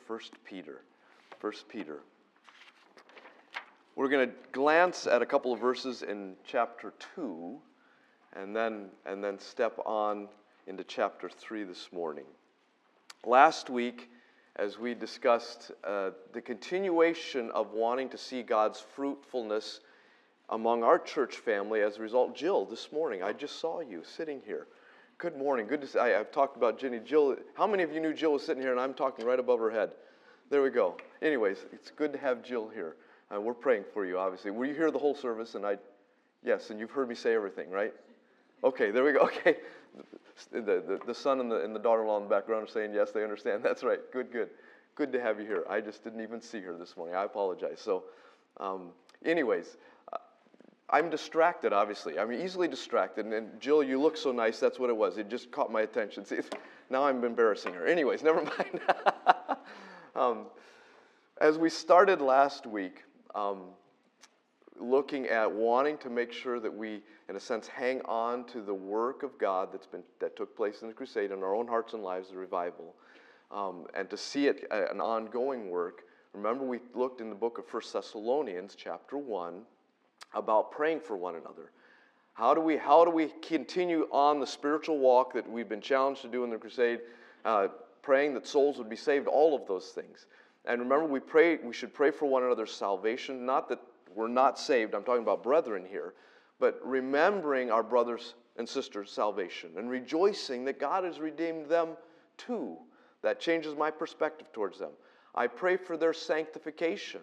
First Peter. First Peter. We're going to glance at a couple of verses in chapter 2 and then step on into chapter 3 this morning. Last week, as we discussed the continuation of wanting to see God's fruitfulness among our church family, as a result, Jill, this morning, I just saw you sitting here. Good morning. Good to see. I've talked about Jenny. Jill, how many of you knew Jill was sitting here and I'm talking right above her head? There we go. Anyways, it's good to have Jill here. We're praying for you, obviously. Were you here the whole service? Yes, and you've heard me say everything, right? Okay, there we go. Okay. The son and the daughter-in-law in the background are saying yes, they understand. That's right. Good. Good to have you here. I just didn't even see her this morning. I apologize. So, anyways, I'm distracted, obviously. I'm easily distracted. And Jill, you look so nice. That's what it was. It just caught my attention. See, now I'm embarrassing her. Anyways, never mind. As we started last week, looking at wanting to make sure that we, in a sense, hang on to the work of God that took place in the crusade in our own hearts and lives, the revival, and to see it an ongoing work. Remember, we looked in the book of 1 Thessalonians, chapter 1, about praying for one another. How do we continue on the spiritual walk that we've been challenged to do in the crusade, praying that souls would be saved, all of those things. And remember, we should pray for one another's salvation, not that we're not saved, I'm talking about brethren here, but remembering our brothers and sisters' salvation and rejoicing that God has redeemed them too. That changes my perspective towards them. I pray for their sanctification.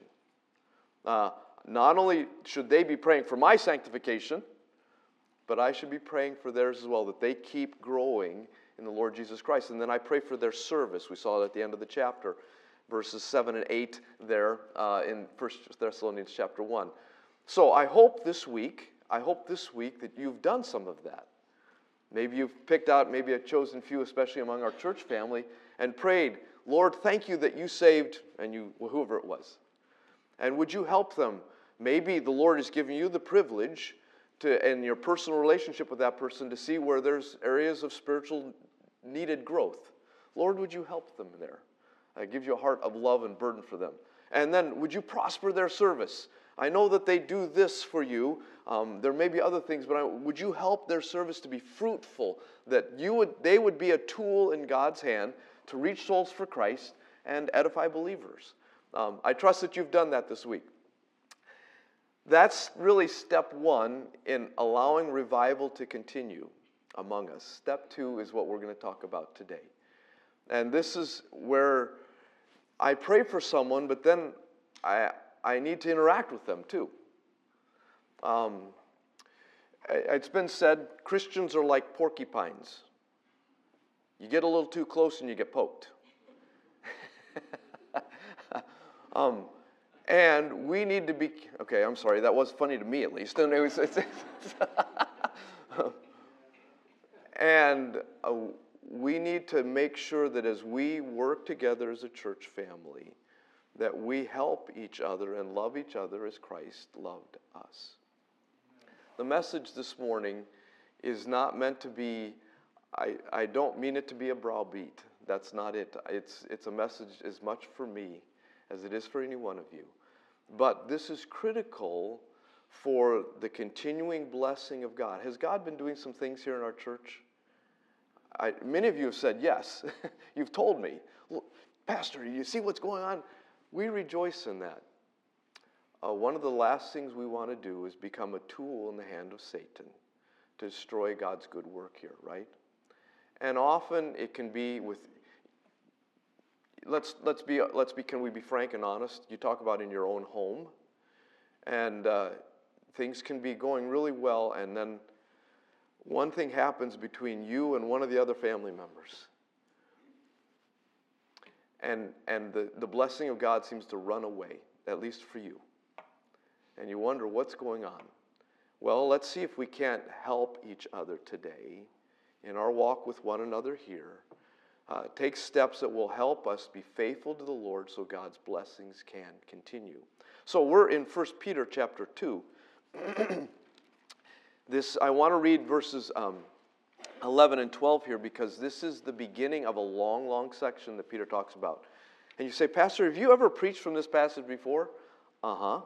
Not only should they be praying for my sanctification, but I should be praying for theirs as well, that they keep growing in the Lord Jesus Christ. And then I pray for their service. We saw it at the end of the chapter, verses 7 and 8 there in 1 Thessalonians chapter 1. So I hope this week that you've done some of that. Maybe you've picked out maybe a chosen few, especially among our church family, and prayed, Lord, thank you that you saved, and whoever it was. And would you help them? Maybe the Lord is giving you the privilege in your personal relationship with that person, to see where there's areas of spiritual needed growth. Lord, would you help them there? Give you a heart of love and burden for them. And then would you prosper their service? I know that they do this for you. There may be other things, but would you help their service to be fruitful, that they would be a tool in God's hand to reach souls for Christ and edify believers? I trust that you've done that this week. That's really step one in allowing revival to continue among us. Step two is what we're going to talk about today. And this is where I pray for someone, but then I need to interact with them too. It's been said, Christians are like porcupines. You get a little too close and you get poked. And we need to be, okay, I'm sorry, that was funny to me at least. And we need to make sure that as we work together as a church family, that we help each other and love each other as Christ loved us. The message this morning is not meant to be, I don't mean it to be a browbeat. That's not it. It's a message as much for me as it is for any one of you. But this is critical for the continuing blessing of God. Has God been doing some things here in our church? Many of you have said yes. You've told me, Pastor, you see what's going on? We rejoice in that. One of the last things we want to do is become a tool in the hand of Satan to destroy God's good work here, right? And often it can be with, can we be frank and honest? You talk about in your own home, and things can be going really well, and then one thing happens between you and one of the other family members. And the blessing of God seems to run away, at least for you. And you wonder what's going on. Well, let's see if we can't help each other today in our walk with one another here. Take steps that will help us be faithful to the Lord so God's blessings can continue. So we're in 1 Peter chapter 2. I want to read verses 11 and 12 here because this is the beginning of a long, long section that Peter talks about. And you say, Pastor, have you ever preached from this passage before? Uh-huh.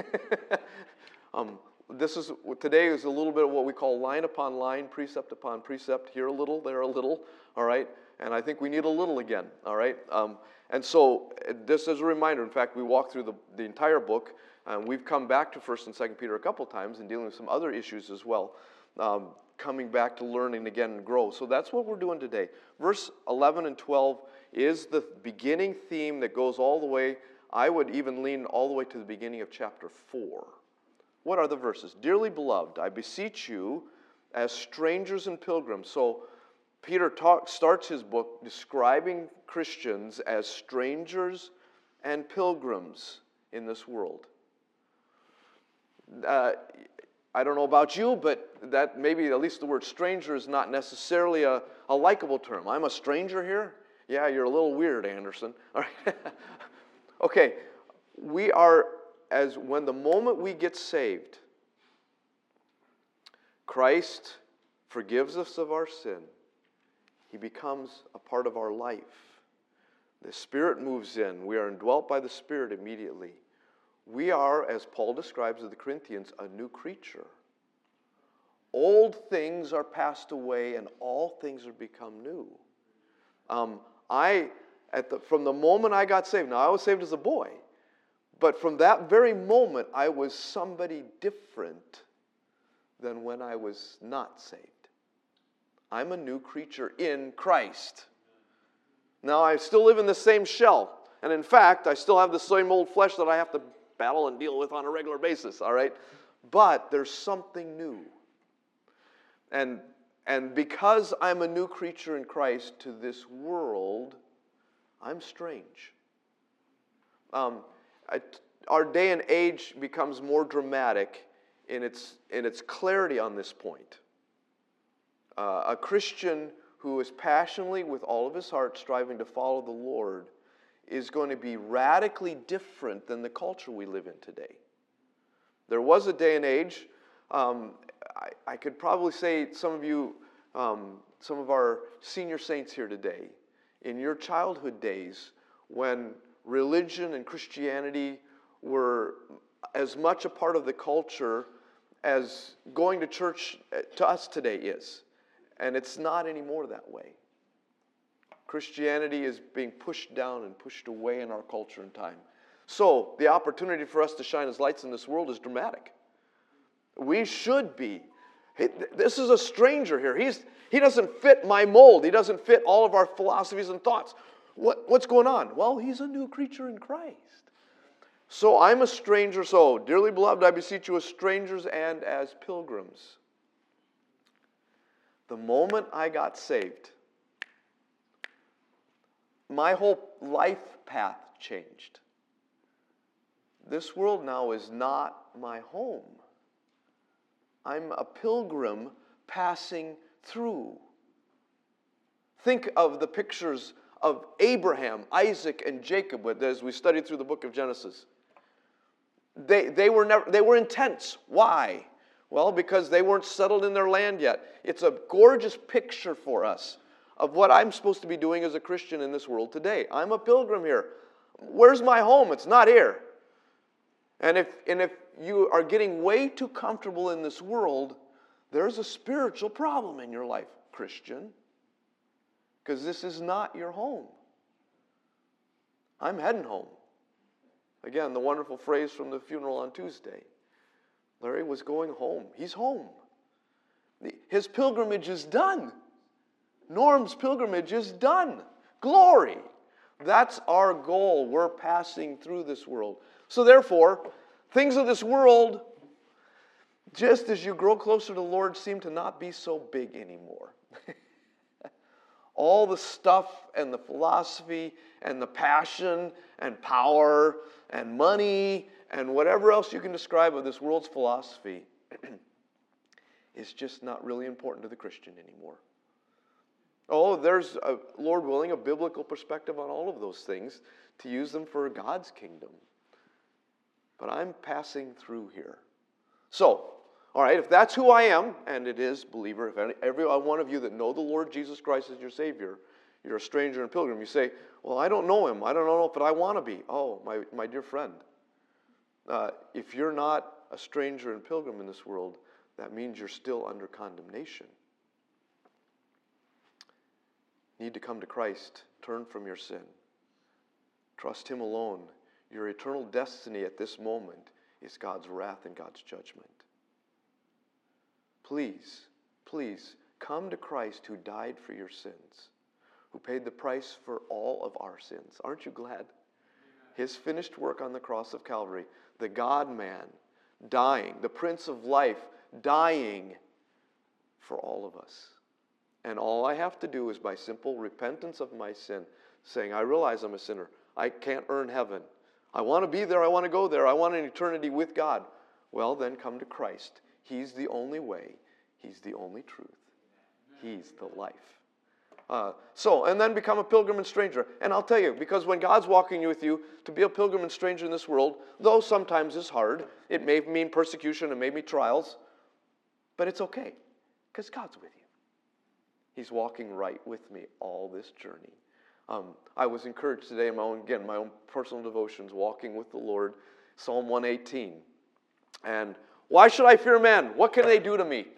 Today is a little bit of what we call line upon line, precept upon precept, here a little, there a little, all right? And I think we need a little again, all right? And so, just as a reminder, in fact, we walked through the entire book, and we've come back to 1st and 2nd Peter a couple times and dealing with some other issues as well, coming back to learning again and grow. So that's what we're doing today. Verse 11 and 12 is the beginning theme that goes all the way, I would even lean all the way to the beginning of chapter 4. What are the verses? Dearly beloved, I beseech you as strangers and pilgrims. So Peter starts his book describing Christians as strangers and pilgrims in this world. I don't know about you, but that maybe at least the word stranger is not necessarily a likable term. I'm a stranger here? Yeah, you're a little weird, Anderson. All right. Okay, we are, when the moment we get saved, Christ forgives us of our sin. He becomes a part of our life. The Spirit moves in. We are indwelt by the Spirit immediately. We are, as Paul describes to the Corinthians, a new creature. Old things are passed away and all things are become new. From the moment I got saved, now I was saved as a boy, but from that very moment I was somebody different than when I was not saved. I'm a new creature in Christ. Now I still live in the same shell, and in fact I still have the same old flesh that I have to battle and deal with on a regular basis, all right? But there's something new. And because I'm a new creature in Christ to this world, I'm strange. Our day and age becomes more dramatic in its clarity on this point. A Christian who is passionately, with all of his heart, striving to follow the Lord is going to be radically different than the culture we live in today. There was a day and age, I could probably say some of you, some of our senior saints here today, in your childhood days, when religion and Christianity were as much a part of the culture as going to church to us today is. And it's not anymore that way. Christianity is being pushed down and pushed away in our culture and time. So, the opportunity for us to shine as lights in this world is dramatic. We should be. This is a stranger here. He doesn't fit my mold. He doesn't fit all of our philosophies and thoughts. What's going on? Well, he's a new creature in Christ. So I'm a stranger. So, dearly beloved, I beseech you as strangers and as pilgrims. The moment I got saved, my whole life path changed. This world now is not my home. I'm a pilgrim passing through. Think of the pictures of Abraham, Isaac, and Jacob as we studied through the book of Genesis. They were in tents. Why? Well, because they weren't settled in their land yet. It's a gorgeous picture for us of what I'm supposed to be doing as a Christian in this world today. I'm a pilgrim here. Where's my home? It's not here. And if you are getting way too comfortable in this world, there's a spiritual problem in your life, Christian. Because this is not your home. I'm heading home. Again, the wonderful phrase from the funeral on Tuesday. Larry was going home. He's home. His pilgrimage is done. Norm's pilgrimage is done. Glory. That's our goal. We're passing through this world. So therefore, things of this world, just as you grow closer to the Lord, seem to not be so big anymore. All the stuff and the philosophy and the passion and power and money and whatever else you can describe of this world's philosophy is just not really important to the Christian anymore. Oh, there's, Lord willing, a biblical perspective on all of those things to use them for God's kingdom. But I'm passing through here. So, all right, if that's who I am, and it is, believer, if every one of you that know the Lord Jesus Christ as your Savior, You're a stranger and pilgrim. You say, well, I don't know him. I don't know if I want to be. Oh, my dear friend, if you're not a stranger and pilgrim in this world, that means you're still under condemnation. You need to come to Christ. Turn from your sin. Trust Him alone. Your eternal destiny at this moment is God's wrath and God's judgment. Please, please, come to Christ who died for your sins, who paid the price for all of our sins. Aren't you glad? His finished work on the cross of Calvary, the God-man dying, the Prince of Life dying for all of us. And all I have to do is by simple repentance of my sin, saying, I realize I'm a sinner. I can't earn heaven. I want to be there. I want to go there. I want an eternity with God. Well, then come to Christ. He's the only way. He's the only truth. He's the life. And then become a pilgrim and stranger. And I'll tell you, because when God's walking with you, to be a pilgrim and stranger in this world, though sometimes it's hard, it may mean persecution, it may mean trials, but it's okay, because God's with you. He's walking right with me all this journey. I was encouraged today in my own personal devotions, walking with the Lord, Psalm 118. And why should I fear men? What can they do to me?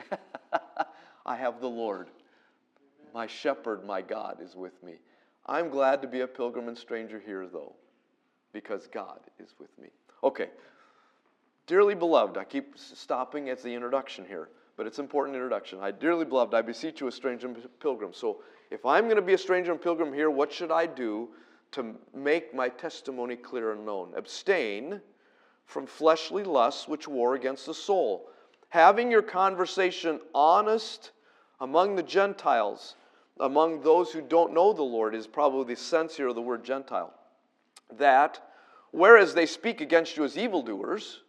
I have the Lord. My shepherd, my God, is with me. I'm glad to be a pilgrim and stranger here, though, because God is with me. Okay. Dearly beloved, I keep stopping at the introduction here, but it's an important introduction. Dearly beloved, I beseech you, a stranger and pilgrim. So if I'm going to be a stranger and pilgrim here, what should I do to make my testimony clear and known? Abstain from fleshly lusts which war against the soul. Having your conversation honest among the Gentiles, among those who don't know the Lord, is probably the sense here of the word Gentile. That, whereas they speak against you as evildoers,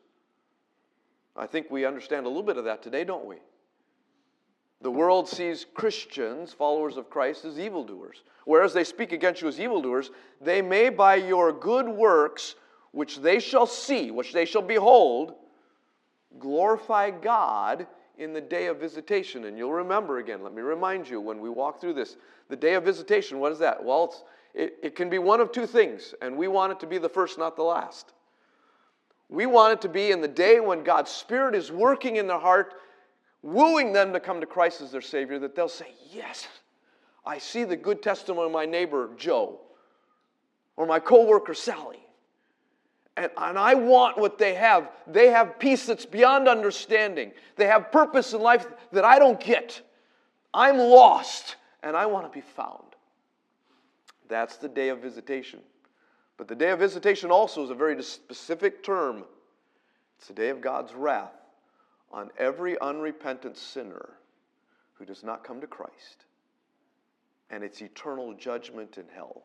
I think we understand a little bit of that today, don't we? The world sees Christians, followers of Christ, as evildoers. Whereas they speak against you as evildoers, they may by your good works, which they shall see, which they shall behold, glorify God in the day of visitation. And you'll remember again, let me remind you, when we walk through this, the day of visitation, what is that? Well, it can be one of two things, and we want it to be the first, not the last. We want it to be in the day when God's Spirit is working in their heart, wooing them to come to Christ as their Savior, that they'll say, yes, I see the good testimony of my neighbor Joe, or my co-worker Sally, and I want what they have. They have peace that's beyond understanding. They have purpose in life that I don't get. I'm lost, and I want to be found. That's the day of visitation. But the day of visitation also is a very specific term. It's the day of God's wrath on every unrepentant sinner who does not come to Christ. And it's eternal judgment in hell.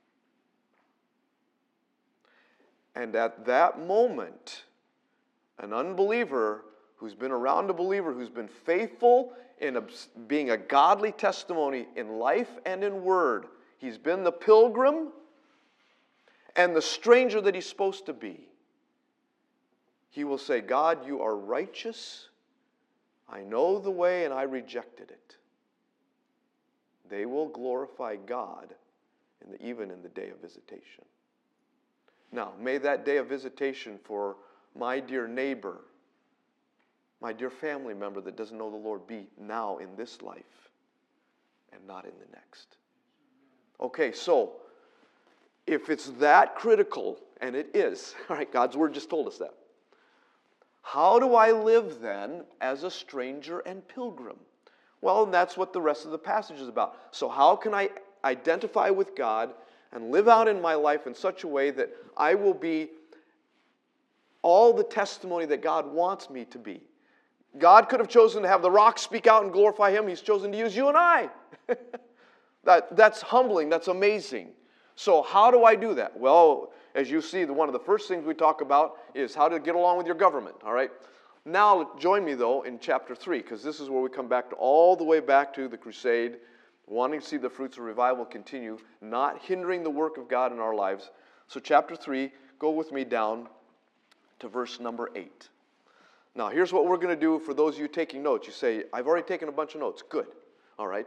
And at that moment, an unbeliever who's been around a believer, who's been faithful in being a godly testimony in life and in word, he's been the pilgrim and the stranger that he's supposed to be. He will say, God, you are righteous. I know the way and I rejected it. They will glorify God even in the day of visitation. Now, may that day of visitation for my dear neighbor, my dear family member that doesn't know the Lord, be now in this life and not in the next. Okay, so if it's that critical, and it is, all right, God's Word just told us that. How do I live then as a stranger and pilgrim? Well, and that's what the rest of the passage is about. So how can I identify with God and live out in my life in such a way that I will be all the testimony that God wants me to be? God could have chosen to have the rocks speak out and glorify Him. He's chosen to use you and I. That's humbling. That's amazing. So how do I do that? Well, as you see, one of the first things we talk about is how to get along with your government, all right? Now, join me, though, in chapter 3, because this is where we come back to all the way back to the crusade, wanting to see the fruits of revival continue, not hindering the work of God in our lives. So chapter 3, go with me down to verse number 8. Now, here's what we're going to do for those of you taking notes. You say, I've already taken a bunch of notes. Good. All right.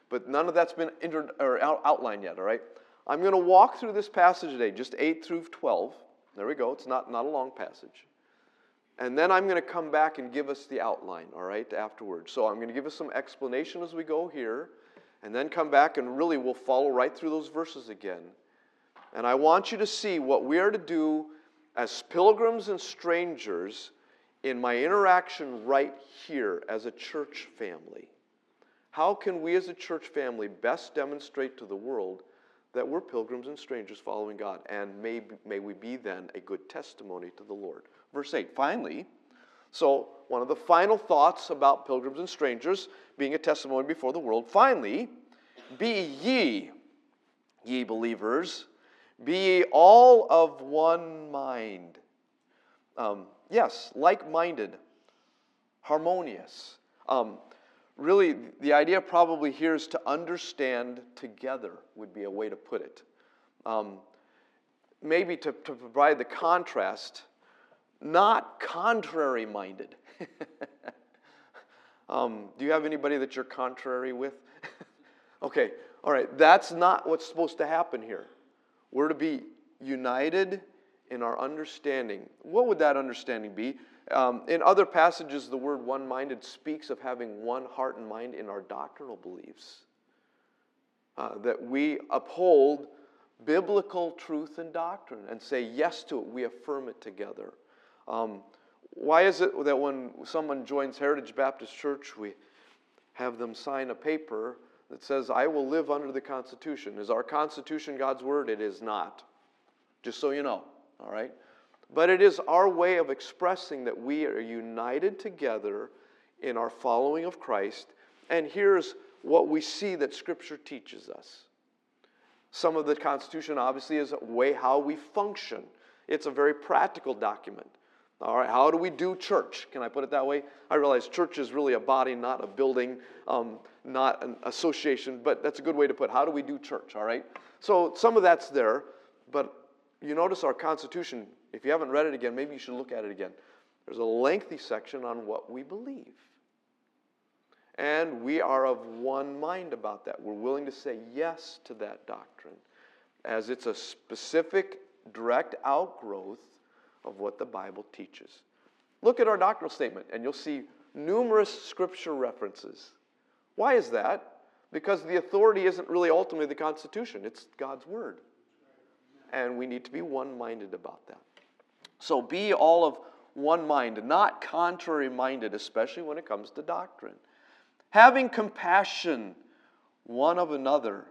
but none of that's been outlined yet, all right? I'm going to walk through this passage today, just 8 through 12. There we go. It's not a long passage. And then I'm going to come back and give us the outline, all right, afterwards. So I'm going to give us some explanation as we go here, and then come back and really we'll follow right through those verses again. And I want you to see what we are to do as pilgrims and strangers in my interaction right here as a church family. How can we as a church family best demonstrate to the world that we're pilgrims and strangers following God? And may we be then a good testimony to the Lord. Verse 8, finally, so one of the final thoughts about pilgrims and strangers being a testimony before the world. Finally, be ye believers, be ye all of one mind. Yes, like-minded, harmonious. Really, the idea probably here is to understand together would be a way to put it. Maybe to provide the contrast, not contrary-minded. Do you have anybody that you're contrary with? Okay, all right, that's not what's supposed to happen here. We're to be united in our understanding. What would that understanding be? In other passages, the word one-minded speaks of having one heart and mind in our doctrinal beliefs. That we uphold biblical truth and doctrine and say yes to it. We affirm it together. Why is it that when someone joins Heritage Baptist Church, we have them sign a paper that says, I will live under the Constitution? Is our Constitution God's Word? It is not. Just so you know, all right? But it is our way of expressing that we are united together in our following of Christ. And here's what we see that Scripture teaches us. Some of the Constitution obviously is a way how we function. It's a very practical document. All right, how do we do church? Can I put it that way? I realize church is really a body, not a building, not an association, but that's a good way to put it. How do we do church, all right? So some of that's there, but you notice our Constitution, if you haven't read it again, maybe you should look at it again. There's a lengthy section on what we believe. And we are of one mind about that. We're willing to say yes to that doctrine, as it's a specific, direct outgrowth of what the Bible teaches. Look at our doctrinal statement, and you'll see numerous Scripture references. Why is that? Because the authority isn't really ultimately the Constitution. It's God's Word. And we need to be one-minded about that. So be all of one mind, not contrary-minded, especially when it comes to doctrine. Having compassion one of another.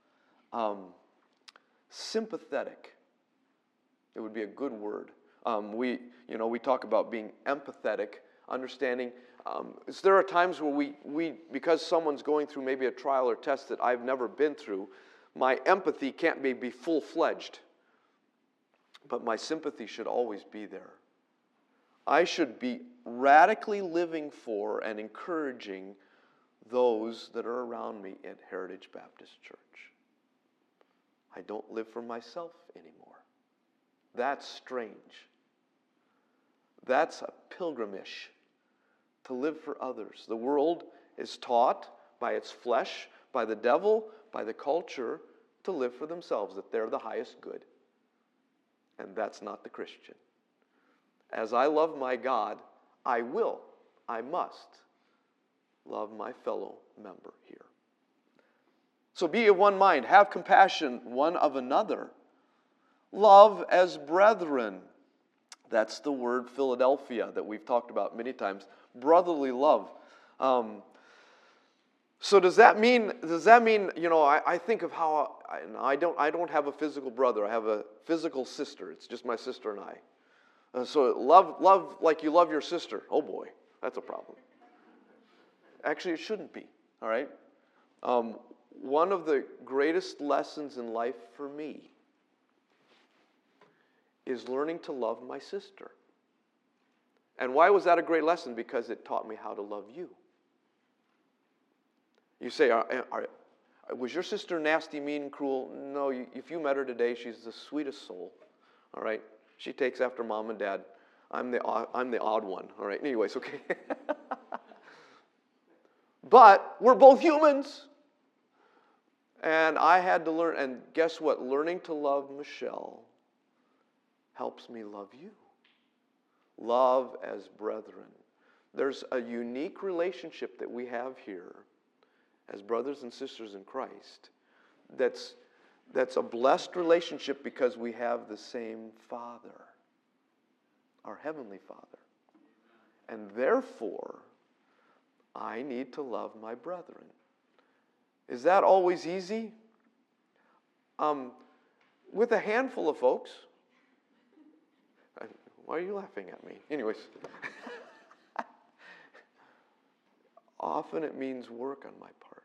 Sympathetic. It would be a good word. We talk about being empathetic, understanding. There are times where we, because someone's going through maybe a trial or test that I've never been through, my empathy can't be full-fledged. But my sympathy should always be there. I should be radically living for and encouraging those that are around me at Heritage Baptist Church. I don't live for myself anymore. That's strange. That's a pilgrimage, to live for others. The world is taught by its flesh, by the devil, by the culture, to live for themselves, that they're the highest good. And that's not the Christian. As I love my God, I must love my fellow member here. So be of one mind, have compassion one of another. Love as brethren. That's the word Philadelphia that we've talked about many times. Brotherly love. So does that mean, I think of how, I don't have a physical brother. I have a physical sister. It's just my sister and I. So love like you love your sister. Oh boy, that's a problem. Actually, it shouldn't be, all right? One of the greatest lessons in life for me is learning to love my sister. And why was that a great lesson? Because it taught me how to love you. You say, was your sister nasty, mean, cruel? No, if you met her today, she's the sweetest soul, all right? She takes after mom and dad. I'm the odd one, all right? Anyways, okay. But we're both humans. And I had to learn, and guess what? Learning to love Michelle helps me love you. Love as brethren. There's a unique relationship that we have here as brothers and sisters in Christ that's a blessed relationship because we have the same Father, our Heavenly Father. And therefore, I need to love my brethren. Is that always easy? With a handful of folks. Why are you laughing at me? Anyways. Often it means work on my part.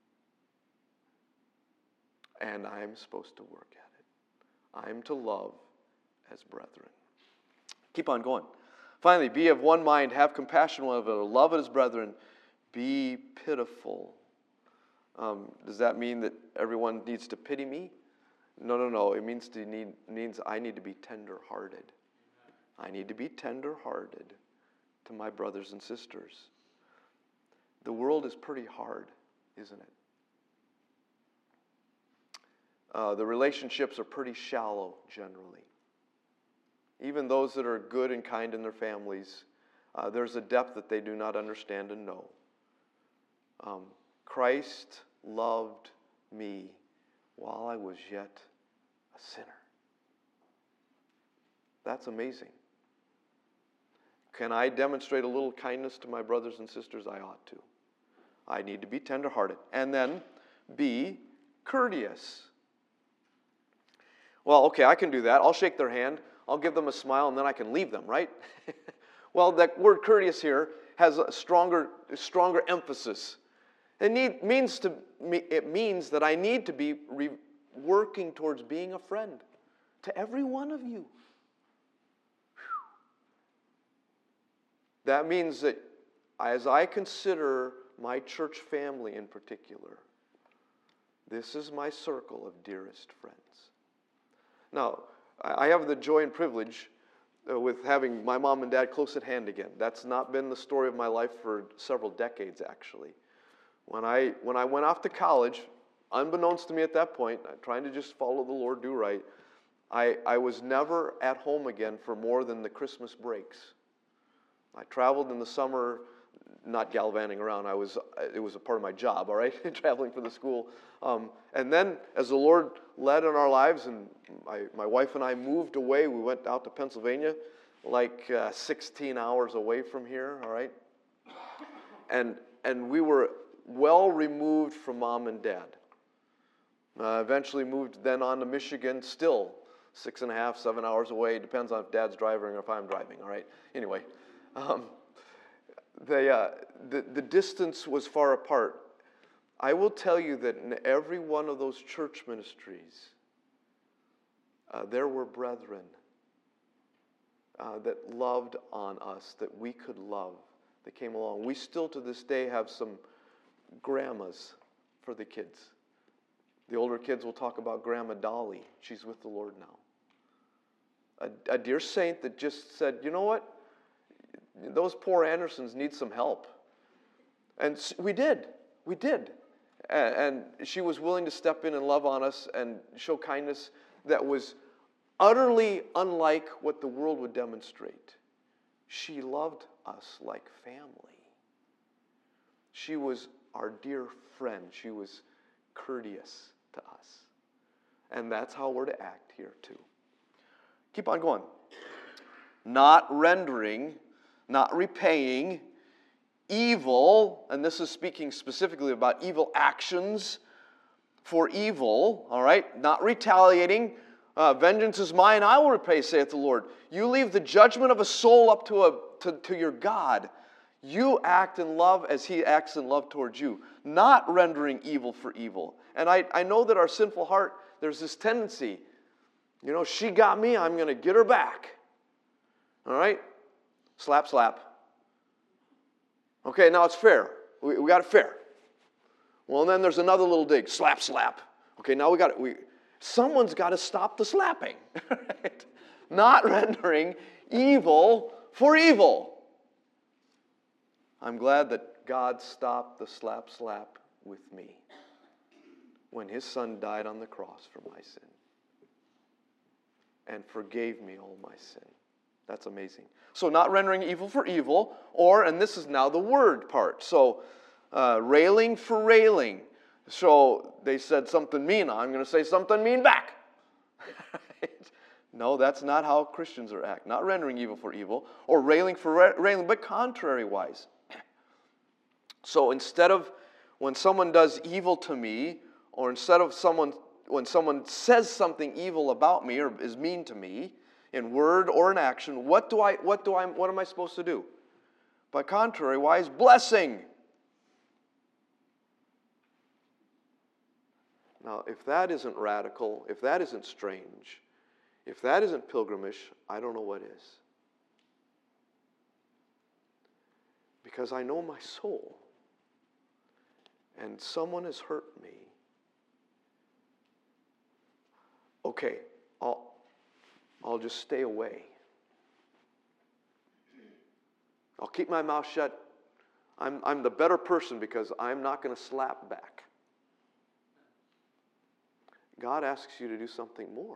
And I'm supposed to work at it. I'm to love as brethren. Keep on going. Finally, be of one mind, have compassion one another, love as brethren, be pitiful. Does that mean that everyone needs to pity me? No. It means I need to be tender-hearted. I need to be tender-hearted to my brothers and sisters. The world is pretty hard, isn't it? The relationships are pretty shallow generally. Even those that are good and kind in their families, there's a depth that they do not understand and know. Christ loved me while I was yet a sinner. That's amazing. Can I demonstrate a little kindness to my brothers and sisters? I ought to. I need to be tenderhearted. And then be courteous. Well, okay, I can do that. I'll shake their hand. I'll give them a smile, and then I can leave them, right? Well, that word courteous here has a stronger emphasis. It means that I need to be working towards being a friend to every one of you. That means that as I consider my church family in particular, this is my circle of dearest friends. Now, I have the joy and privilege with having my mom and dad close at hand again. That's not been the story of my life for several decades, actually. When I went off to college, unbeknownst to me at that point, trying to just follow the Lord, do right, I was never at home again for more than the Christmas breaks. I traveled in the summer, not galvanizing around. It was a part of my job, all right, traveling for the school. And then, as the Lord led in our lives, and my wife and I moved away, we went out to Pennsylvania, like 16 hours away from here, all right? And we were well removed from mom and dad. Eventually moved then on to Michigan, still 6.5, 7 hours away. Depends on if dad's driving or if I'm driving, all right? Anyway, the distance was far apart. I will tell you that in every one of those church ministries, there were brethren that loved on us, that we could love, that came along. We still to this day have some grandmas for the kids. The older kids will talk about Grandma Dolly. She's with the Lord now. A dear saint that just said, you know what? Those poor Andersons need some help. And we did. And she was willing to step in and love on us and show kindness that was utterly unlike what the world would demonstrate. She loved us like family. She was our dear friend. She was courteous to us. And that's how we're to act here too. Keep on going. Not rendering, not repaying evil, and this is speaking specifically about evil actions for evil, all right? Not retaliating. Vengeance is mine, I will repay, saith the Lord. You leave the judgment of a soul up to your God. You act in love as He acts in love towards you, not rendering evil for evil. And I know that our sinful heart, there's this tendency, you know, she got me, I'm going to get her back. All right? Slap, slap. Okay, now it's fair. We got it fair. Well, and then there's another little dig. Slap, slap. Okay, now we got it. Someone's got to stop the slapping. Right? Not rendering evil for evil. I'm glad that God stopped the slap, slap with me. when his son died on the cross for my sin and forgave me all my sin. That's amazing. So not rendering evil for evil, or, and this is now the word part, so railing for railing. So they said something mean, I'm going to say something mean back. No, that's not how Christians are act. Not rendering evil for evil, or railing for railing, but contrary-wise. So instead of when someone does evil to me, or instead of when someone says something evil about me or is mean to me, in word or in action, what am I supposed to do? By contrary-wise, blessing. Now, if that isn't radical, if that isn't strange, if that isn't pilgrimage, I don't know what is. Because I know my soul, and someone has hurt me. Okay, I'll just stay away. I'll keep my mouth shut. I'm the better person because I'm not going to slap back. God asks you to do something more.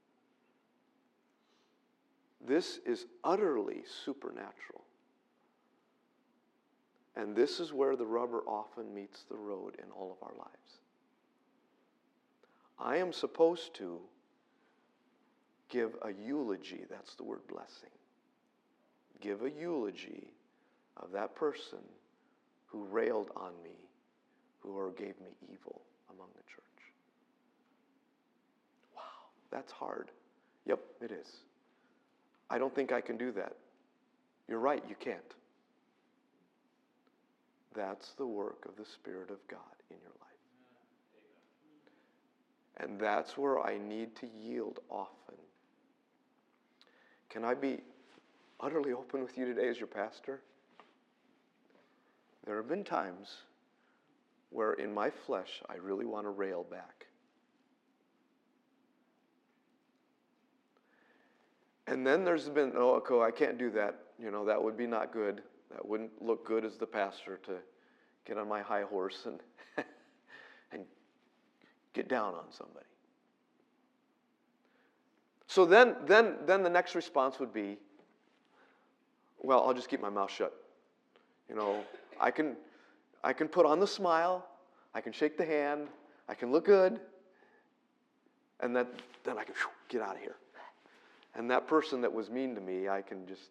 This is utterly supernatural. And this is where the rubber often meets the road in all of our lives. I am supposed to give a eulogy, that's the word blessing. Give a eulogy of that person who railed on me, who gave me evil among the church. Wow, that's hard. Yep, it is. I don't think I can do that. You're right, you can't. That's the work of the Spirit of God in your life. And that's where I need to yield often. Can I be utterly open with you today as your pastor? There have been times where in my flesh I really want to rail back. And then there's been, I can't do that. That would be not good. That wouldn't look good as the pastor to get on my high horse and and get down on somebody. So then the next response would be, well, I'll just keep my mouth shut. I can put on the smile, I can shake the hand, I can look good, and then I can get out of here. And that person that was mean to me, I can just,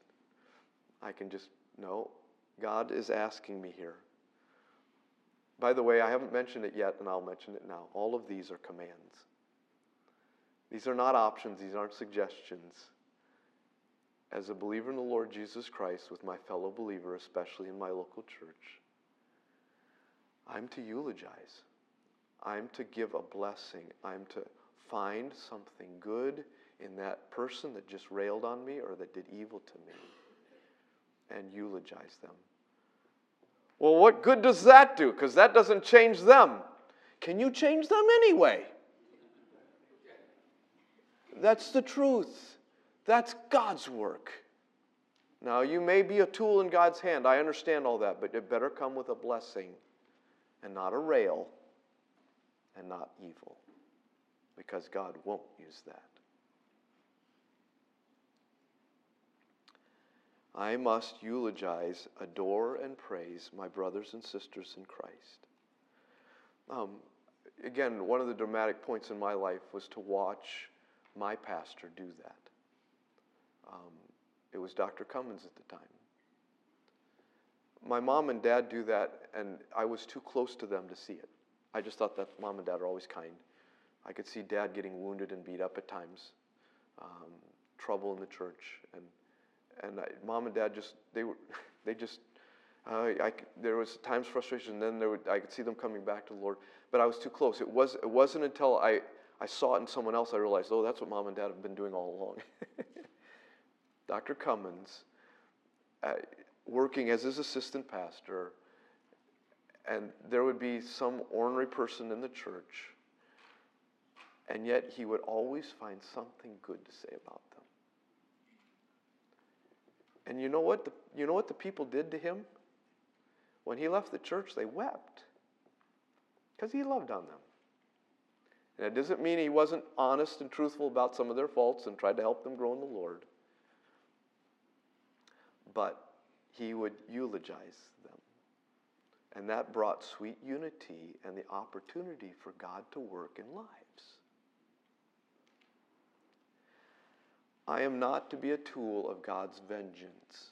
no, God is asking me here. By the way, I haven't mentioned it yet, and I'll mention it now. All of these are commands. These are not options. These aren't suggestions. As a believer in the Lord Jesus Christ, with my fellow believer, especially in my local church, I'm to eulogize. I'm to give a blessing. I'm to find something good in that person that just railed on me or that did evil to me and eulogize them. Well, what good does that do? Because that doesn't change them. Can you change them anyway? That's the truth. That's God's work. Now, you may be a tool in God's hand. I understand all that, but it better come with a blessing and not a rail and not evil, because God won't use that. I must eulogize, adore, and praise my brothers and sisters in Christ. Again, one of the dramatic points in my life was to watch my pastor do that. It was Dr. Cummins at the time. My mom and dad do that, and I was too close to them to see it. I just thought that mom and dad are always kind. I could see dad getting wounded and beat up at times, trouble in the church, and mom and dad there was times frustration. Then I could see them coming back to the Lord, but I was too close. It wasn't until I saw it in someone else I realized, that's what mom and dad have been doing all along. Dr. Cummins, working as his assistant pastor, and there would be some ornery person in the church, and yet he would always find something good to say about them. And you know what the people did to him? When he left the church, they wept, because he loved on them. And it doesn't mean he wasn't honest and truthful about some of their faults and tried to help them grow in the Lord. But he would eulogize them. And that brought sweet unity and the opportunity for God to work in lives. I am not to be a tool of God's vengeance.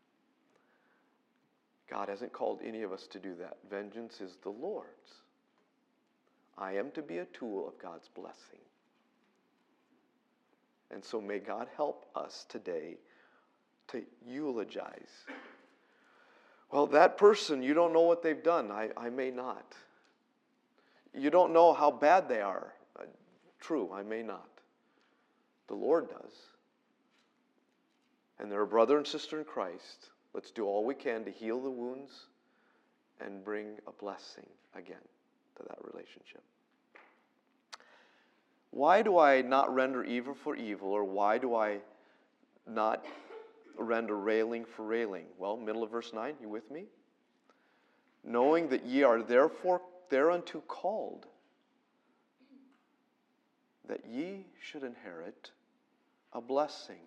God hasn't called any of us to do that. Vengeance is the Lord's. I am to be a tool of God's blessing. And so may God help us today to eulogize. Well, that person, you don't know what they've done. I may not. You don't know how bad they are. True, I may not. The Lord does. And they're a brother and sister in Christ. Let's do all we can to heal the wounds and bring a blessing again to that relationship. Why do I not render evil for evil, or why do I not render railing for railing? Well, middle of verse 9, you with me? Knowing that ye are therefore thereunto called, that ye should inherit a blessing.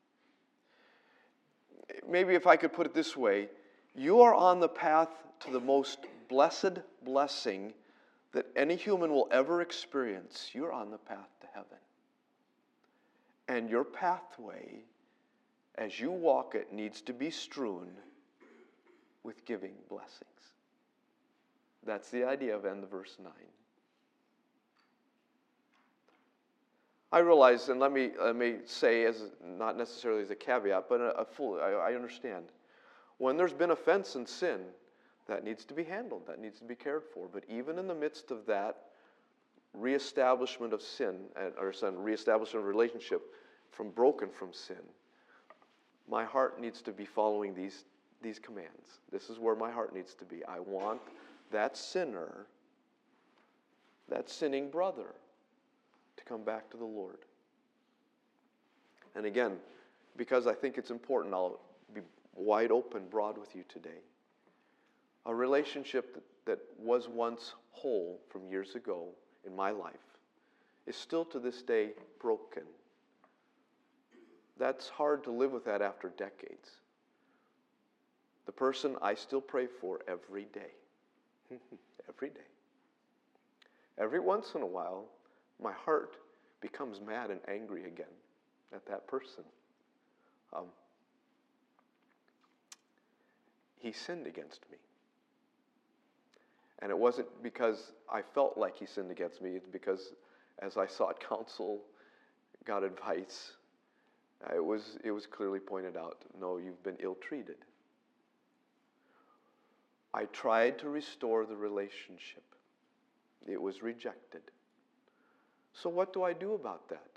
Maybe if I could put it this way, you are on the path to the most blessed blessing that any human will ever experience. You're on the path to heaven. And your pathway, as you walk it, needs to be strewn with giving blessings. That's the idea of end of verse 9. I realize, and let me say, as not necessarily as a caveat, but I understand. When there's been offense and sin, that needs to be handled, that needs to be cared for. But even in the midst of that reestablishment of sin, or reestablishment of relationship broken from sin, my heart needs to be following these commands. This is where my heart needs to be. I want that sinner, that sinning brother, to come back to the Lord. And again, because I think it's important, I'll be wide open, broad with you today. A relationship that was once whole from years ago in my life is still to this day broken. That's hard to live with that after decades. The person I still pray for every day. Every day. Every once in a while, my heart becomes mad and angry again at that person. He sinned against me. And it wasn't because I felt like he sinned against me. It's because as I sought counsel, got advice, it was clearly pointed out, no, you've been ill-treated. I tried to restore the relationship. It was rejected. So what do I do about that?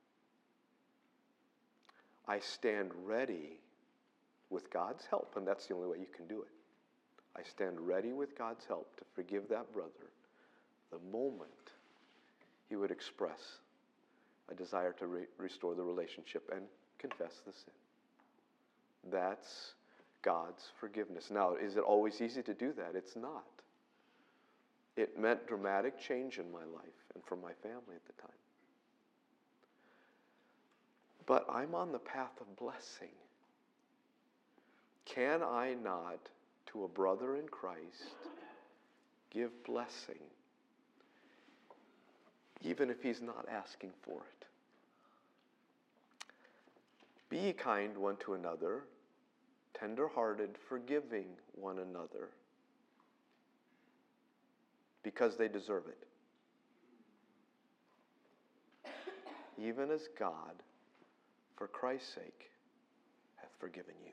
I stand ready with God's help, and that's the only way you can do it. I stand ready with God's help to forgive that brother the moment he would express a desire to restore the relationship and confess the sin. That's God's forgiveness. Now, is it always easy to do that? It's not. It meant dramatic change in my life and for my family at the time. But I'm on the path of blessing. Can I not, to a brother in Christ, give blessing, even if he's not asking for it? Be ye kind one to another, tender-hearted, forgiving one another, because they deserve it. Even as God, for Christ's sake, hath forgiven you.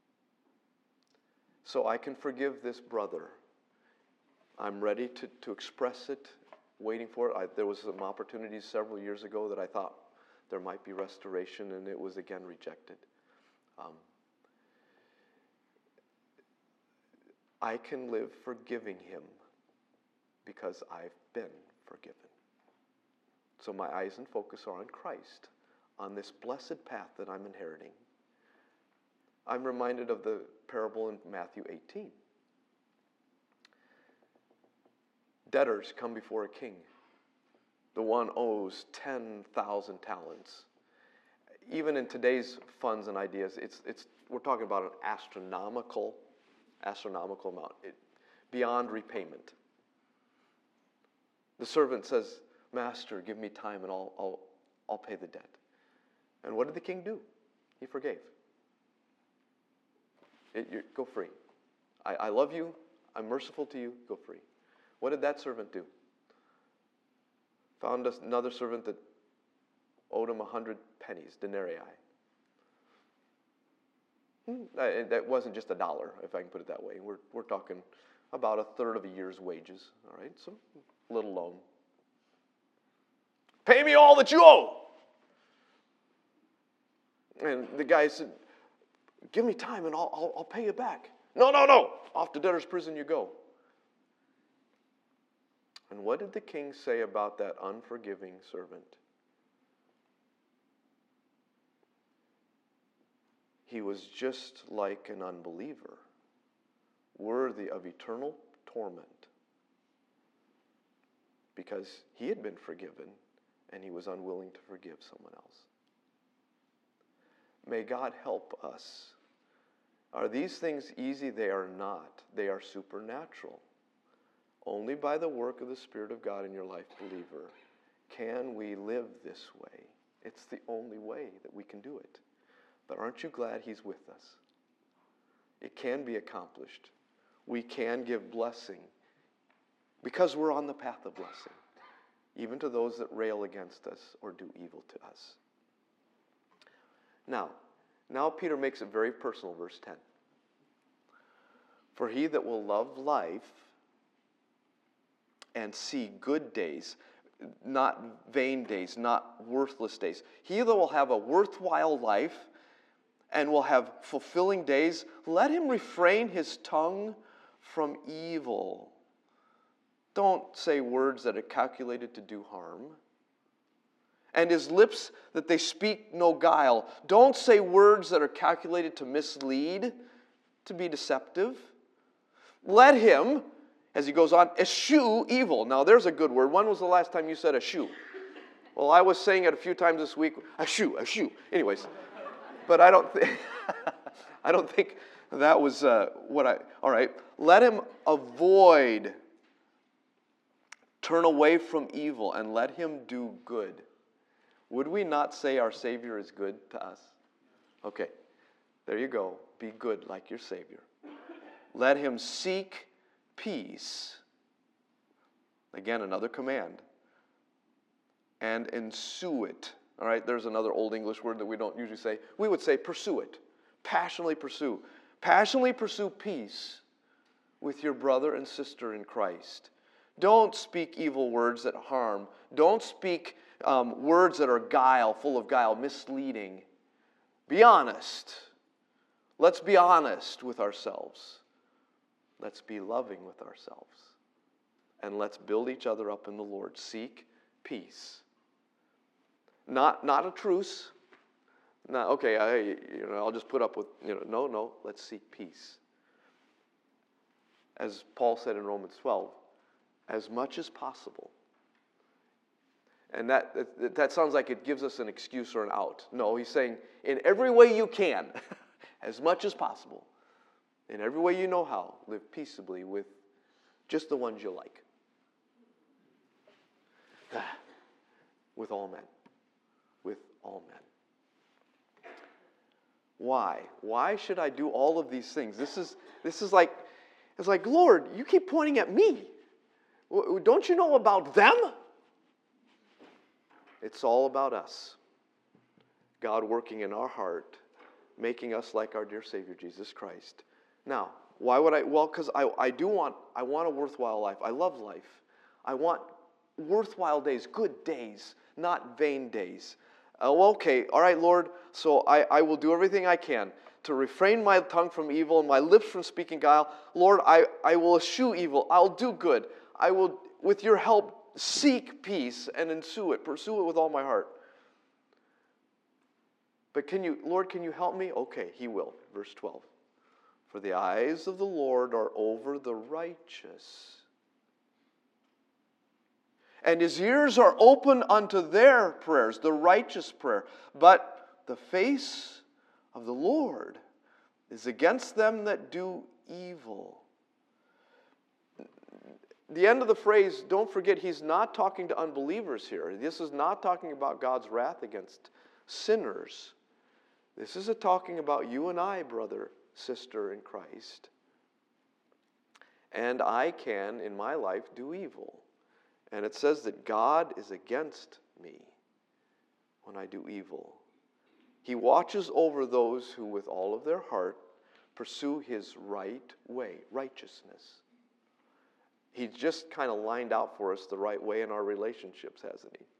So I can forgive this brother. I'm ready to express it, waiting for it. There was some opportunities several years ago that I thought there might be restoration, and it was again rejected. I can live forgiving him because I've been forgiven. So my eyes and focus are on Christ, on this blessed path that I'm inheriting. I'm reminded of the parable in Matthew 18. Debtors come before a king. the one owes 10,000 talents. Even in today's funds and ideas, we're talking about an astronomical amount, beyond repayment. The servant says, "Master, give me time and I'll pay the debt." And what did the king do? He forgave. Go free. I love you. I'm merciful to you. Go free. What did that servant do? Found another servant that owed him 100 pennies, denarii. That wasn't just $1, if I can put it that way. We're talking about a third of a year's wages. All right, so little loan. Pay me all that you owe. And the guy said, "Give me time and I'll pay you back." No. Off to debtor's prison you go. And what did the king say about that unforgiving servant? He was just like an unbeliever, worthy of eternal torment, because he had been forgiven and he was unwilling to forgive someone else. May God help us. Are these things easy? They are not. They are supernatural. Only by the work of the Spirit of God in your life, believer, can we live this way. It's the only way that we can do it. But aren't you glad He's with us? It can be accomplished. We can give blessing because we're on the path of blessing, even to those that rail against us or do evil to us. Now Peter makes it very personal, verse 10. For he that will love life and see good days, not vain days, not worthless days. He that will have a worthwhile life and will have fulfilling days, let him refrain his tongue from evil. Don't say words that are calculated to do harm. And his lips that they speak no guile. Don't say words that are calculated to mislead, to be deceptive. Let him, as he goes on, eschew evil. Now there's a good word. When was the last time you said eschew? Well, I was saying it a few times this week. Eschew. Anyways, but I don't think that was what I. All right. Let him avoid, turn away from evil, and let him do good. Would we not say our Savior is good to us? Okay, there you go. Be good like your Savior. Let him seek peace. Again, another command. And ensue it. All right, there's another Old English word that we don't usually say. We would say pursue it. Passionately pursue. Passionately pursue peace with your brother and sister in Christ. Don't speak evil words that harm. Don't speak words that are guile, full of guile, misleading. Be honest. Let's be honest with ourselves. Let's be loving with ourselves. And let's build each other up in the Lord. Seek peace. Not a truce. Not, okay, I'll just put up with, no, let's seek peace. As Paul said in Romans 12, as much as possible. And that sounds like it gives us an excuse or an out. No, he's saying, in every way you can, as much as possible, in every way you know how, live peaceably with just the ones you like. With all men. With all men. Why? Why should I do all of these things? This is like, it's like, Lord, you keep pointing at me. Don't you know about them? It's all about us. God working in our heart, making us like our dear Savior, Jesus Christ. Now, why would I? Well, because I want a worthwhile life. I love life. I want worthwhile days, good days, not vain days. Okay, all right, Lord, so I will do everything I can to refrain my tongue from evil and my lips from speaking guile. Lord, I will eschew evil. I'll do good. I will, with your help, seek peace and ensue it. Pursue it with all my heart. But Lord, can you help me? Okay, He will. Verse 12. For the eyes of the Lord are over the righteous. And his ears are open unto their prayers, the righteous prayer. But the face of the Lord is against them that do evil. The end of the phrase, don't forget, he's not talking to unbelievers here. This is not talking about God's wrath against sinners. This is talking about you and I, brother, sister in Christ. And I can, in my life, do evil. And it says that God is against me when I do evil. He watches over those who with all of their heart pursue his right way, righteousness. He's just kind of lined out for us the right way in our relationships, hasn't he?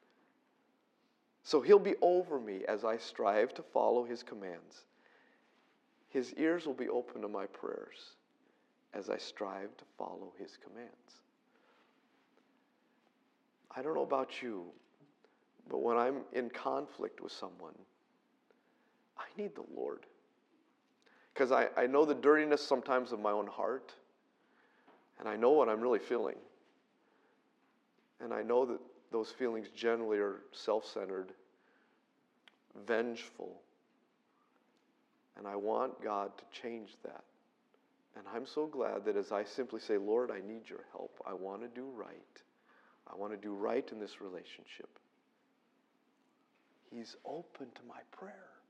So he'll be over me as I strive to follow his commands. His ears will be open to my prayers as I strive to follow his commands. I don't know about you, but when I'm in conflict with someone, I need the Lord. Because I know the dirtiness sometimes of my own heart, and I know what I'm really feeling. And I know that those feelings generally are self-centered, vengeful. And I want God to change that. And I'm so glad that as I simply say, Lord, I need your help. I want to do right. I want to do right in this relationship. He's open to my prayer.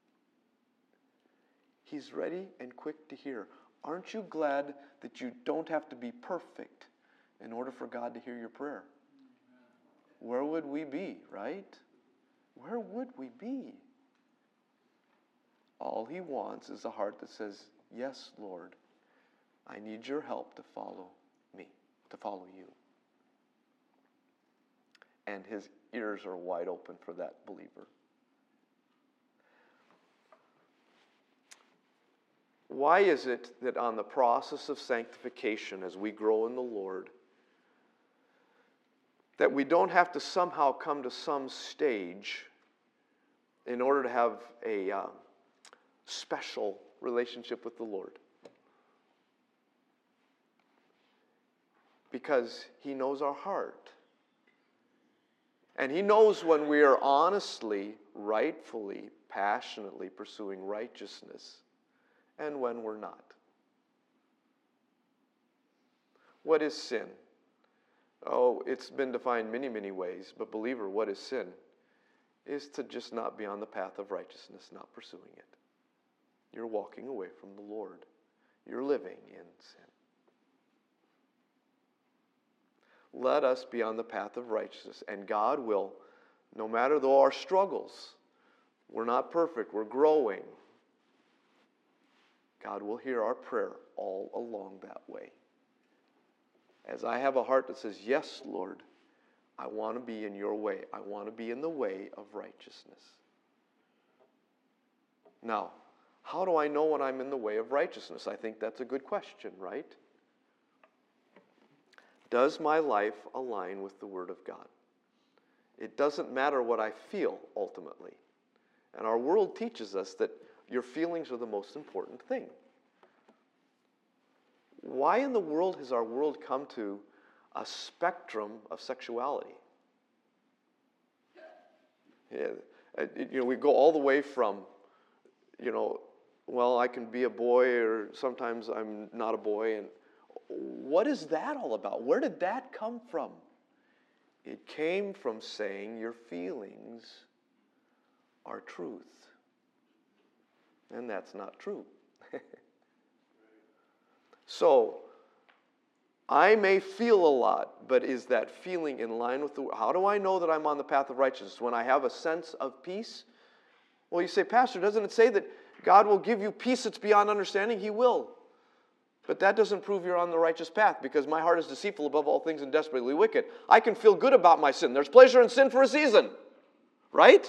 He's ready and quick to hear. Aren't you glad that you don't have to be perfect in order for God to hear your prayer? Where would we be, right? Where would we be? All he wants is a heart that says, yes, Lord, I need your help to follow me, to follow you. And his ears are wide open for that believer. Why is it that on the process of sanctification, as we grow in the Lord, that we don't have to somehow come to some stage in order to have a special relationship with the Lord? Because he knows our heart. And he knows when we are honestly, rightfully, passionately pursuing righteousness and when we're not. What is sin? Oh, it's been defined many, many ways. But believer, what is sin? Is to just not be on the path of righteousness, not pursuing it. You're walking away from the Lord. You're living in sin. Let us be on the path of righteousness. And God will, no matter though our struggles, we're not perfect, we're growing. God will hear our prayer all along that way. As I have a heart that says, yes, Lord, I want to be in your way. I want to be in the way of righteousness. Now, how do I know when I'm in the way of righteousness? I think that's a good question, right? Does my life align with the Word of God? It doesn't matter what I feel, ultimately. And our world teaches us that your feelings are the most important thing. Why in the world has our world come to a spectrum of sexuality? Yeah, we go all the way from, well, I can be a boy or sometimes I'm not a boy. And what is that all about? Where did that come from? It came from saying your feelings are truth. And that's not true. So, I may feel a lot, but is that feeling in line with the... How do I know that I'm on the path of righteousness? When I have a sense of peace? Well, you say, Pastor, doesn't it say that God will give you peace that's beyond understanding? He will. But that doesn't prove you're on the righteous path, because my heart is deceitful above all things and desperately wicked. I can feel good about my sin. There's pleasure in sin for a season. Right?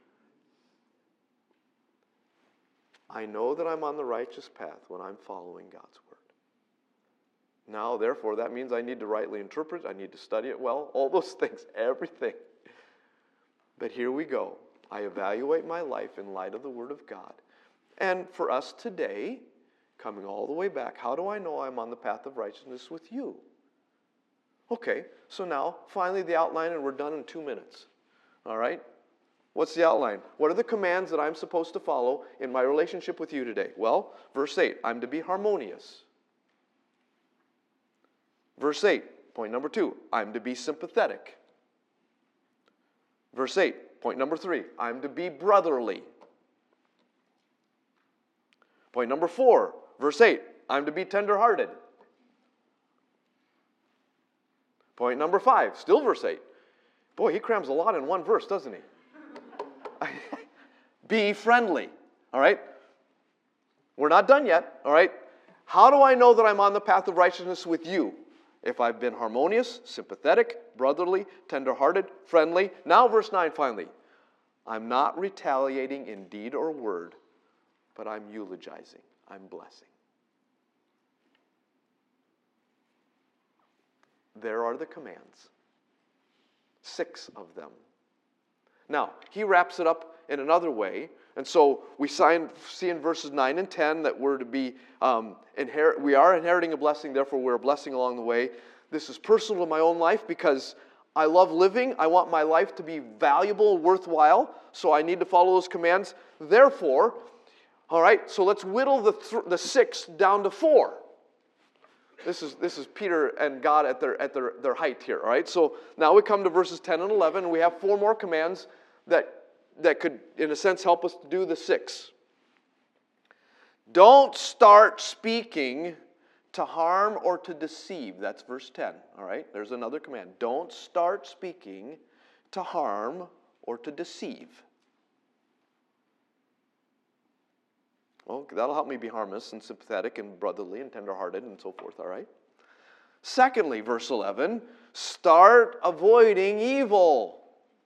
I know that I'm on the righteous path when I'm following God's word. Now, therefore, that means I need to rightly interpret, I need to study it well, all those things, everything. But here we go. I evaluate my life in light of the Word of God. And for us today, coming all the way back, how do I know I'm on the path of righteousness with you? Okay, so now, finally the outline, and we're done in 2 minutes. All right? What's the outline? What are the commands that I'm supposed to follow in my relationship with you today? Well, verse 8, I'm to be harmonious. Verse 8, point number 2, I'm to be sympathetic. Verse 8, point number 3, I'm to be brotherly. Point number 4, verse 8, I'm to be tenderhearted. Point number 5, still verse 8. Boy, he crams a lot in one verse, doesn't he? Be friendly. All right? We're not done yet. All right? How do I know that I'm on the path of righteousness with you? If I've been harmonious, sympathetic, brotherly, tenderhearted, friendly. Now verse 9 finally. I'm not retaliating in deed or word, but I'm eulogizing. I'm blessing. There are the commands. 6 of them. Now, he wraps it up in another way. And so we see in verses 9 and 10 that we're to be we are inheriting a blessing, therefore we're a blessing along the way. This is personal to my own life because I love living. I want my life to be valuable, worthwhile, so I need to follow those commands. Therefore, all right, so let's whittle the 6 down to 4. This is Peter and God at their height here, all right? So now we come to verses 10 and 11, and we have 4 more commands that could, in a sense, help us to do the 6. Don't start speaking to harm or to deceive. That's verse 10, all right? There's another command. Don't start speaking to harm or to deceive. Well, that'll help me be harmless and sympathetic and brotherly and tenderhearted and so forth, all right? Secondly, verse 11, start avoiding evil.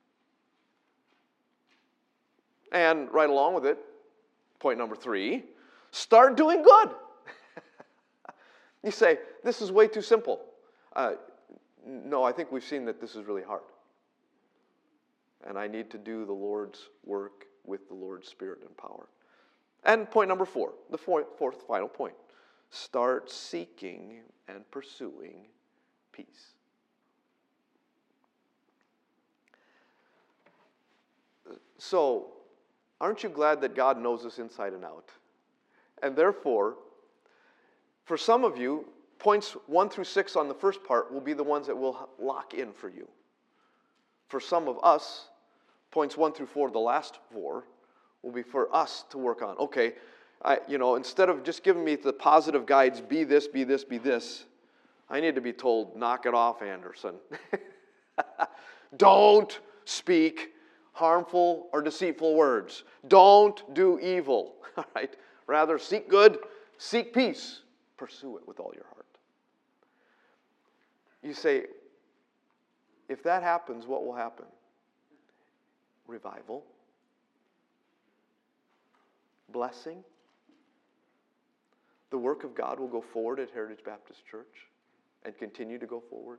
And right along with it, point number 3, start doing good. You say, this is way too simple. No, I think we've seen that this is really hard. And I need to do the Lord's work with the Lord's Spirit and power. And point number 4, the fourth final point. Start seeking and pursuing peace. So, aren't you glad that God knows us inside and out? And therefore, for some of you, points 1 through 6 on the first part will be the ones that will lock in for you. For some of us, points 1 through 4, the last 4, will be for us to work on. Okay, instead of just giving me the positive guides, be this, be this, be this, I need to be told, knock it off, Anderson. Don't speak harmful or deceitful words. Don't do evil. All right? Rather, seek good, seek peace. Pursue it with all your heart. You say, if that happens, what will happen? Revival. Blessing. The work of God will go forward at Heritage Baptist Church and continue to go forward.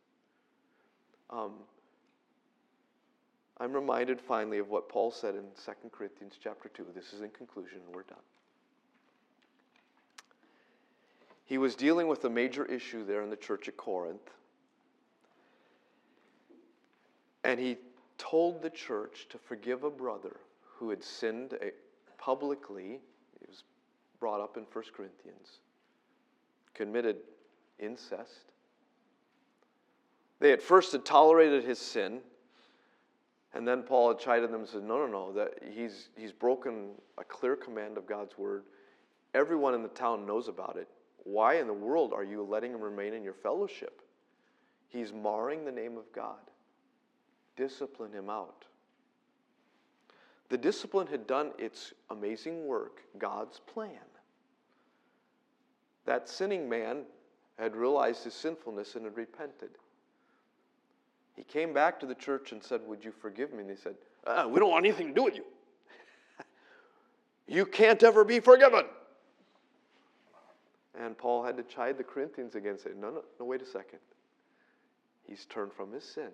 I'm reminded finally of what Paul said in 2 Corinthians chapter 2. This is in conclusion, and we're done. He was dealing with a major issue there in the church at Corinth. And he told the church to forgive a brother who had sinned publicly. It was brought up in 1 Corinthians. Committed incest. They at first had tolerated his sin. And then Paul had chided them and said, no, that he's broken a clear command of God's word. Everyone in the town knows about it. Why in the world are you letting him remain in your fellowship? He's marring the name of God. Discipline him out. The discipline had done its amazing work, God's plan. That sinning man had realized his sinfulness and had repented. He came back to the church and said, would you forgive me? And they said, we don't want anything to do with you. You can't ever be forgiven. And Paul had to chide the Corinthians again and say, no, wait a second. He's turned from his sin.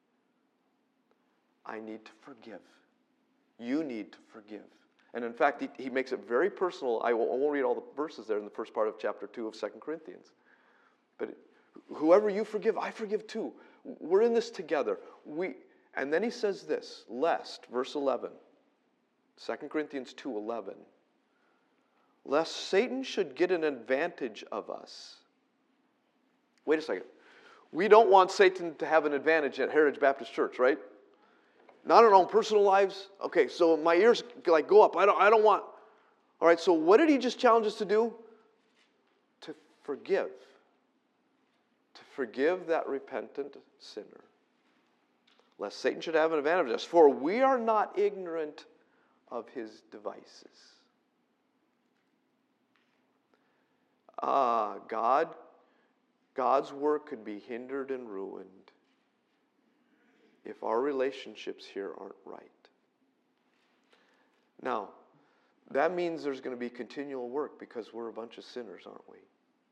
I need to forgive. You need to forgive. And in fact, he makes it very personal. I won't read all the verses there in the first part of chapter 2 of 2 Corinthians. But Whoever you forgive, I forgive too. We're in this together. And then he says this, lest, verse 11, 2 Corinthians 2:11, lest Satan should get an advantage of us. Wait a second. We don't want Satan to have an advantage at Heritage Baptist Church, right? Not in our own personal lives. Okay, so my ears like go up. I don't want. All right, so what did he just challenge us to do? To forgive. To forgive that repentant sinner. Lest Satan should have an advantage of us. For we are not ignorant of his devices. God's work could be hindered and ruined if our relationships here aren't right. Now, that means there's going to be continual work because we're a bunch of sinners, aren't we?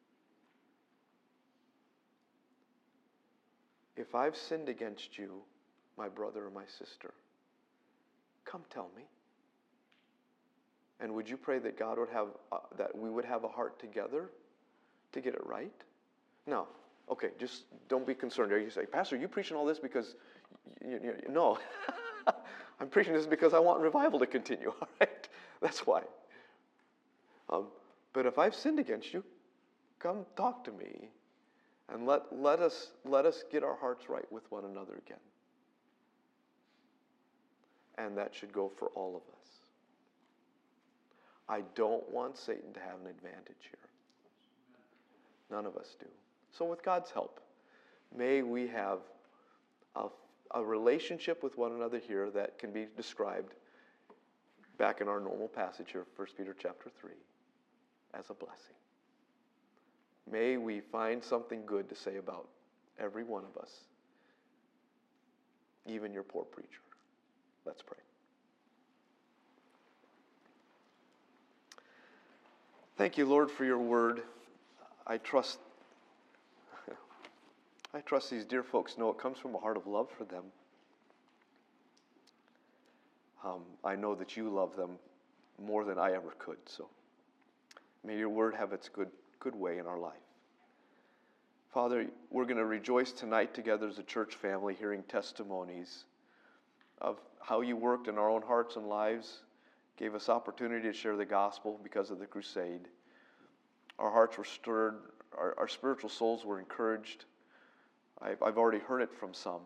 If I've sinned against you, my brother or my sister, come tell me. And would you pray that God would have, that we would have a heart together to get it right? No. Okay, just don't be concerned. You say, Pastor, are you preaching all this because, no. I'm preaching this because I want revival to continue, all right? That's why. But if I've sinned against you, come talk to me. And let us get our hearts right with one another again. And that should go for all of us. I don't want Satan to have an advantage here. None of us do. So with God's help, may we have a relationship with one another here that can be described back in our normal passage here, 1 Peter chapter 3, as a blessing. May we find something good to say about every one of us, even your poor preacher. Let's pray. Thank you, Lord, for your word. I trust these dear folks know it comes from a heart of love for them. I know that you love them more than I ever could, so may your word have its good way in our life. Father, we're going to rejoice tonight together as a church family, hearing testimonies of how you worked in our own hearts and lives, gave us opportunity to share the gospel because of the crusade. Our hearts were stirred, our spiritual souls were encouraged. I've already heard it from some.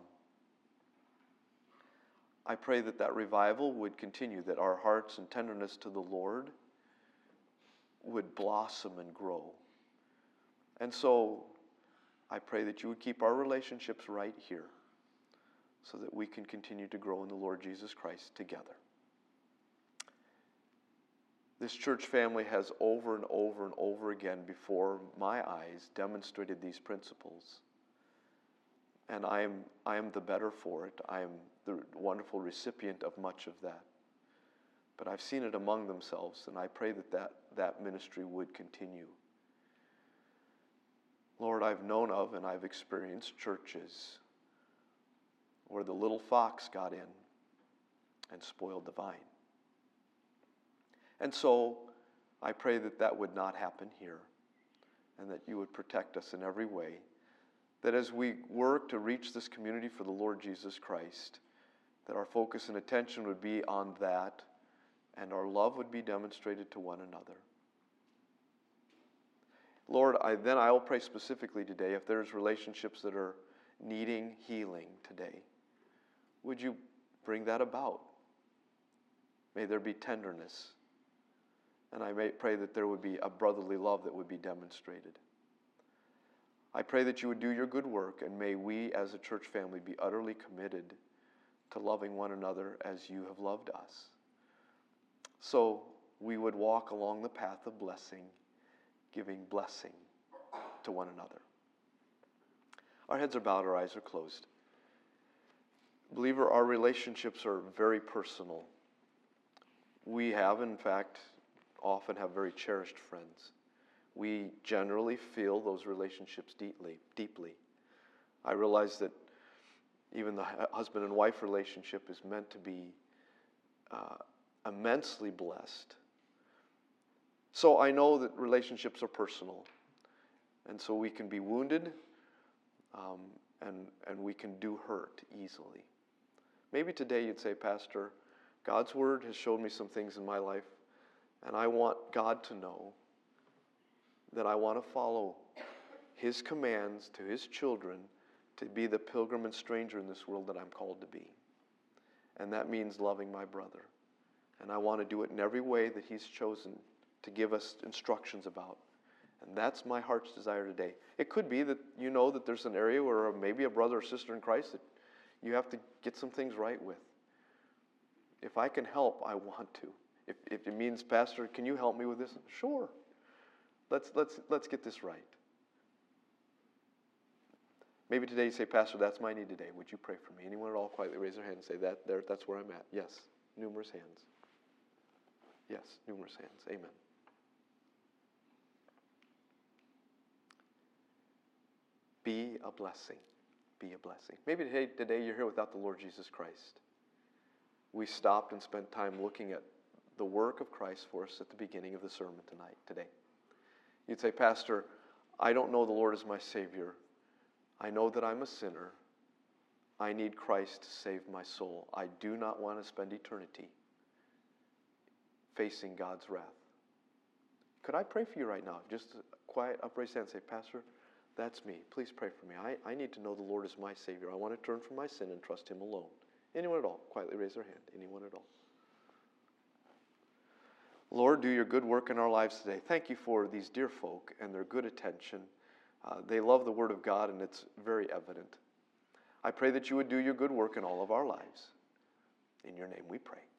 I pray that revival would continue, that our hearts and tenderness to the Lord would blossom and grow. And so I pray that you would keep our relationships right here so that we can continue to grow in the Lord Jesus Christ together. This church family has over and over and over again before my eyes demonstrated these principles. And I am the better for it. I am the wonderful recipient of much of that. But I've seen it among themselves, and I pray that ministry would continue. Lord, I've known of and I've experienced churches where the little fox got in and spoiled the vine. And so I pray that would not happen here, and that you would protect us in every way, that as we work to reach this community for the Lord Jesus Christ, that our focus and attention would be on that, and our love would be demonstrated to one another. Lord, I will pray specifically today if there's relationships that are needing healing today. Would you bring that about? May there be tenderness. And I may pray that there would be a brotherly love that would be demonstrated. I pray that you would do your good work, and may we as a church family be utterly committed to loving one another as you have loved us. So we would walk along the path of blessing, giving blessing to one another. Our heads are bowed, our eyes are closed. Believer, our relationships are very personal. We have, in fact, often have very cherished friends. We generally feel those relationships deeply. I realize that even the husband and wife relationship is meant to be immensely blessed. So I know that relationships are personal. And so we can be wounded, um, and we can do hurt easily. Maybe today you'd say, Pastor, God's Word has showed me some things in my life, and I want God to know that I want to follow His commands to His children to be the pilgrim and stranger in this world that I'm called to be. And that means loving my brother. And I want to do it in every way that He's chosen to give us instructions about. And that's my heart's desire today. It could be that you know that there's an area where maybe a brother or sister in Christ that you have to get some things right with. If I can help, I want to. If it means, Pastor, can you help me with this? Sure. Let's get this right. Maybe today you say, Pastor, that's my need today. Would you pray for me? Anyone at all quietly raise their hand and say, that's where I'm at. Yes. Numerous hands. Yes, numerous hands. Amen. Be a blessing. Be a blessing. Maybe today you're here without the Lord Jesus Christ. We stopped and spent time looking at the work of Christ for us at the beginning of the sermon today. You'd say, Pastor, I don't know the Lord as my Savior. I know that I'm a sinner. I need Christ to save my soul. I do not want to spend eternity facing God's wrath. Could I pray for you right now? Just a quiet, upraised hand and say, Pastor, that's me. Please pray for me. I need to know the Lord as my Savior. I want to turn from my sin and trust Him alone. Anyone at all? Quietly raise their hand. Anyone at all? Lord, do your good work in our lives today. Thank you for these dear folk and their good attention. They love the Word of God, and it's very evident. I pray that you would do your good work in all of our lives. In your name we pray.